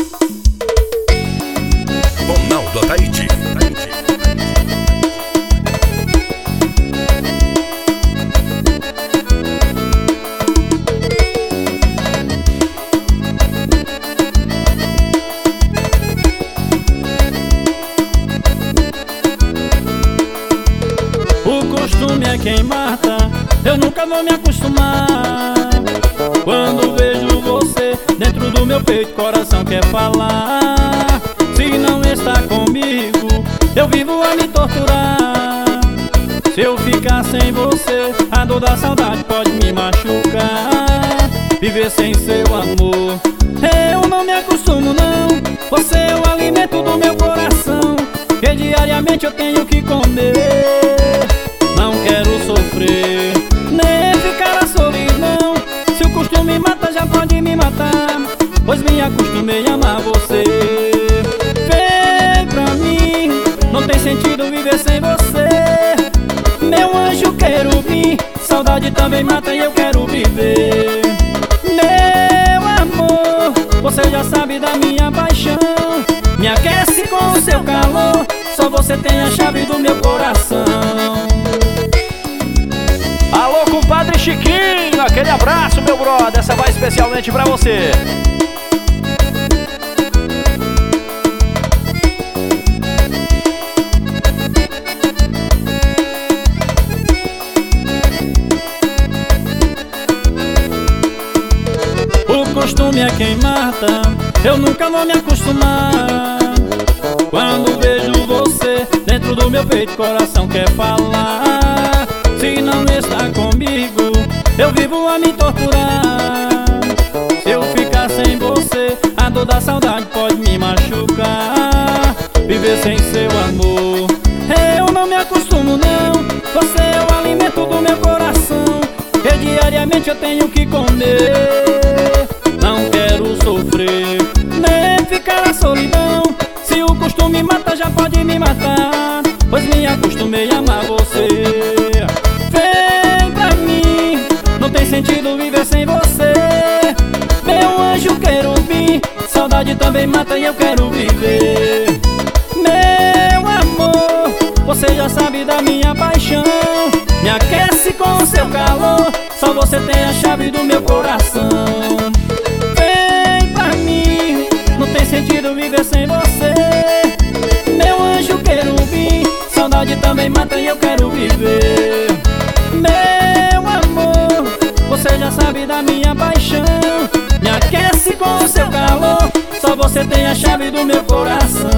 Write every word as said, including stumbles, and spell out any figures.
Ronaldo Ataíde. O costume é quem mata, eu nunca vou me acostumar. Quando vejo você dentro do meu peito, coração quer falar. Se não está comigo, eu vivo a me torturar. Se eu ficar sem você, a dor da saudade pode me machucar. Viver sem seu amor, eu não me acostumo não. Você é o alimento do meu coração, que diariamente eu tenho que comer. Não quero sofrer, nem ficar à solidão. Se o costume mata, já pode me matar, pois me acostumei a amar você. Vem pra mim, não tem sentido viver sem você. Meu anjo querubim, saudade também mata e eu quero viver. Meu amor, você já sabe da minha paixão, me aquece com o seu calor, só você tem a chave do meu coração. Alô, compadre Chiquinho, aquele abraço, meu brother, essa vai especialmente pra você. O costume é quem mata, eu nunca vou me acostumar. Quando vejo você dentro do meu peito, coração quer falar. Se não está comigo, eu vivo a me torturar. Se eu ficar sem você, a dor da saudade pode me machucar. Viver sem seu amor, eu não me acostumo não. Você é o alimento do meu coração, que diariamente eu tenho que comer. Não quero sofrer, nem ficar à solidão. Se o costume mata, já pode me matar, pois me acostumei a amar você. Vem pra mim, não tem sentido viver sem você. Meu anjo querubim, saudade também mata e eu quero viver. Meu amor, você já sabe da minha paixão, me aquece com o seu calor, só você tem a chave do meu coração. Vem pra mim, não tem sentido viver sem você. Meu anjo querubim, saudade também mata e eu quero viver. Meu amor, você já sabe da minha paixão, me aquece com o seu calor, só você tem a chave do meu coração.